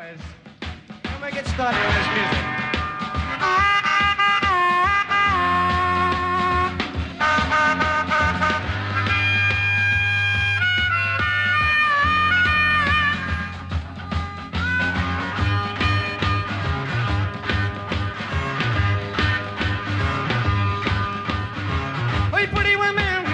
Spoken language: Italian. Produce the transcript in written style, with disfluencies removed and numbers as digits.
guys. When we get started with this music. Hey, pretty women.